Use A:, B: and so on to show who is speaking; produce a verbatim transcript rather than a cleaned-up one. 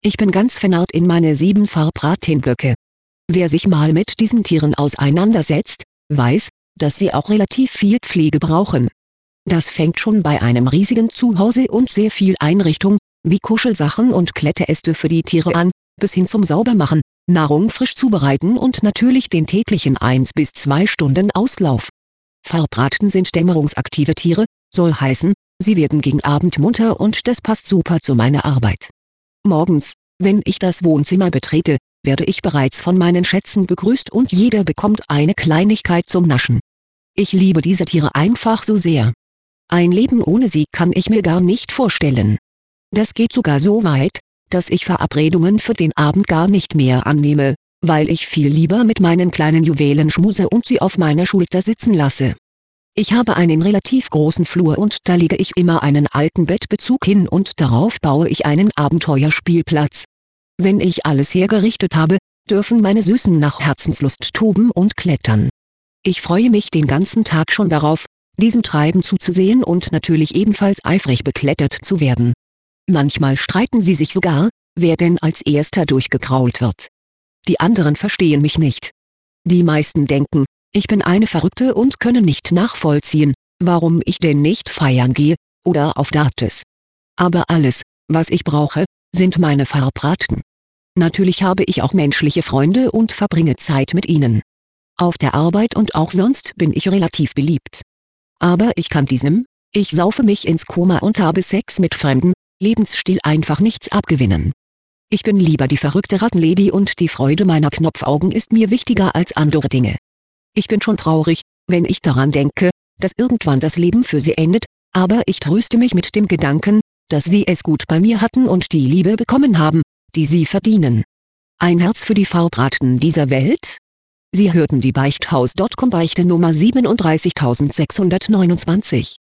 A: Ich bin ganz vernarrt in meine sieben Farbbratenböcke. Wer sich mal mit diesen Tieren auseinandersetzt, weiß, dass sie auch relativ viel Pflege brauchen. Das fängt schon bei einem riesigen Zuhause und sehr viel Einrichtung, wie Kuschelsachen und Kletteräste für die Tiere an, bis hin zum Saubermachen, Nahrung frisch zubereiten und natürlich den täglichen eins bis zwei Stunden Auslauf. Farbraten sind dämmerungsaktive Tiere, soll heißen, sie werden gegen Abend munter und das passt super zu meiner Arbeit. Morgens, wenn ich das Wohnzimmer betrete, werde ich bereits von meinen Schätzen begrüßt und jeder bekommt eine Kleinigkeit zum Naschen. Ich liebe diese Tiere einfach so sehr. Ein Leben ohne sie kann ich mir gar nicht vorstellen. Das geht sogar so weit, dass ich Verabredungen für den Abend gar nicht mehr annehme, weil ich viel lieber mit meinen kleinen Juwelen schmuse und sie auf meiner Schulter sitzen lasse. Ich habe einen relativ großen Flur und da lege ich immer einen alten Bettbezug hin und darauf baue ich einen Abenteuerspielplatz. Wenn ich alles hergerichtet habe, dürfen meine Süßen nach Herzenslust toben und klettern. Ich freue mich den ganzen Tag schon darauf, diesem Treiben zuzusehen und natürlich ebenfalls eifrig beklettert zu werden. Manchmal streiten sie sich sogar, wer denn als erster durchgekrault wird. Die anderen verstehen mich nicht. Die meisten denken, ich bin eine Verrückte und können nicht nachvollziehen, warum ich denn nicht feiern gehe, oder auf Dartes. Aber alles, was ich brauche, sind meine Farbraten. Natürlich habe ich auch menschliche Freunde und verbringe Zeit mit ihnen. Auf der Arbeit und auch sonst bin ich relativ beliebt. Aber ich kann diesem, ich saufe mich ins Koma und habe Sex mit Fremden, Lebensstil einfach nichts abgewinnen. Ich bin lieber die verrückte Rattenlady und die Freude meiner Knopfaugen ist mir wichtiger als andere Dinge. Ich bin schon traurig, wenn ich daran denke, dass irgendwann das Leben für sie endet, aber ich tröste mich mit dem Gedanken, dass sie es gut bei mir hatten und die Liebe bekommen haben, die sie verdienen. Ein Herz für die Farbraten dieser Welt? Sie hörten die Beichthaus Punkt com Beichte Nummer siebenunddreißigtausendsechshundertneunundzwanzig.